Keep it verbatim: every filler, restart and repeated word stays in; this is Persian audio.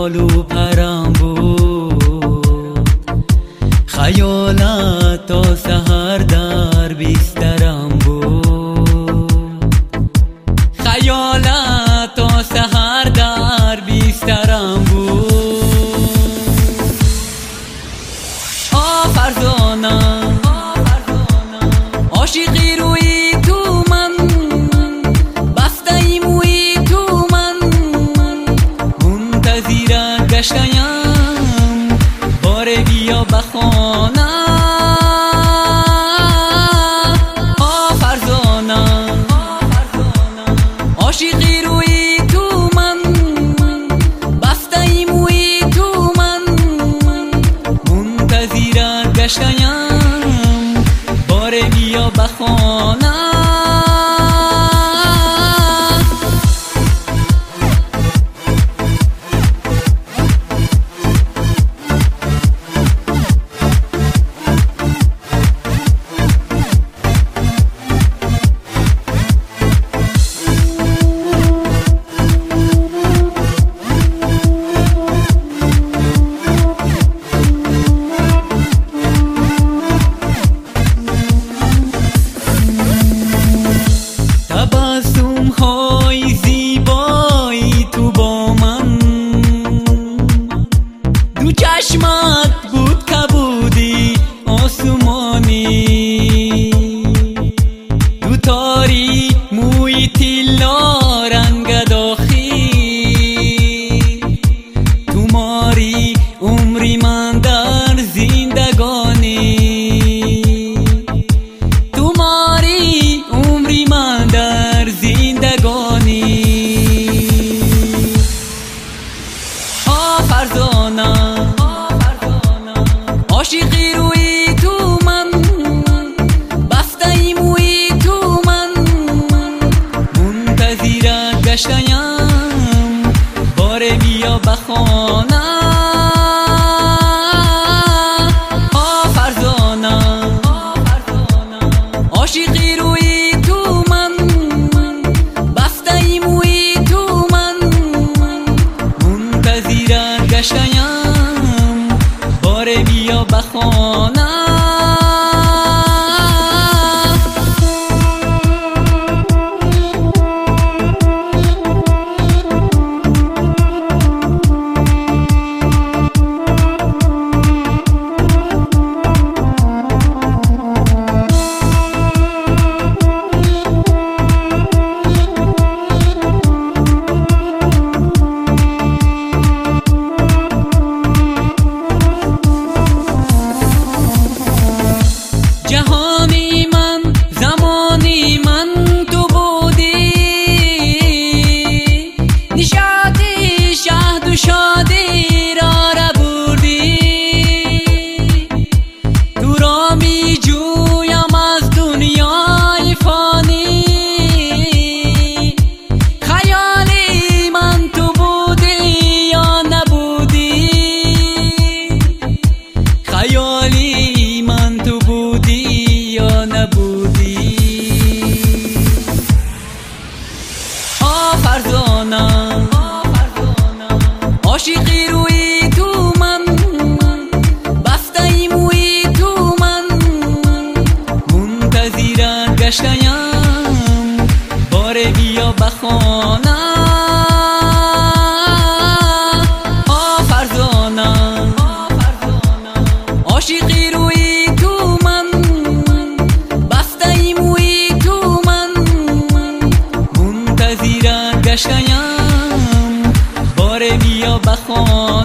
بال و پرم بود، خیالت تا سحر در بسترم بود، خیالت تا سحر در بسترم بود. آ فرزانم عاشقی روی تو من، بسته ای موی تو من، منتظر گشتیم باره بیا بخانه. آ فرزانم عاشقی روی تو من، بسته ای موی تو من، منتظر گشتیم باره بیا بخانه. های زیبایی تو با من، دو چشمت بود کبودی آسمانی، دو تاری موی تیلا رنگ داخی، تو ماری عمری من در زندگانی، تو ماری عمری من در زندگانی. آ فرزانم عاشقی روی تو من، بسته ای موی تو من، منتظر گشتیم باره بیا بخانه. آ فرزانم عاشقی روی تو من، بسته ای موی تو من، منتظر گشتیم باره بیا بخانه. جهانی من زمانی من تو بودی، نشاطی شهد و شادی را ربودی، تو را می جویم از دنیای فانی، خیالی من تو بودی یا نبودی، خیالی من تو بودی یا نبودی. آ فرزانم عاشقی روی تو من، بسته ای موی تو من، منتظر گشتیم باره بیا بخانه. آ فرزانم عاشقی روی تو من، بسته ای موی تو من، منتظر گشتیم باره بیا بخانه.